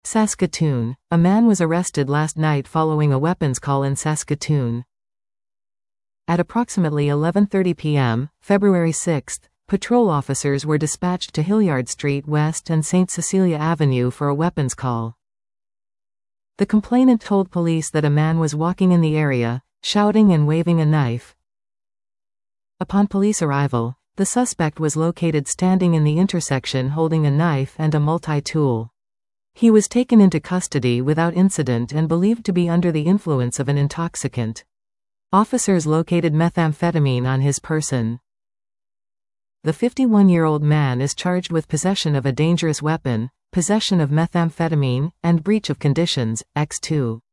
Saskatoon. A man was arrested last night following a weapons call in Saskatoon. At approximately 11:30 p.m., February 6, patrol officers were dispatched to Hilliard Street West and St. Cecilia Avenue for a weapons call. The complainant told police that a man was walking in the area, shouting and waving a knife. Upon police arrival, the suspect was located standing in the intersection holding a knife and a multi-tool. He was taken into custody without incident and believed to be under the influence of an intoxicant. Officers located methamphetamine on his person. The 51-year-old man is charged with possession of a dangerous weapon, possession of methamphetamine, and breach of conditions, X2.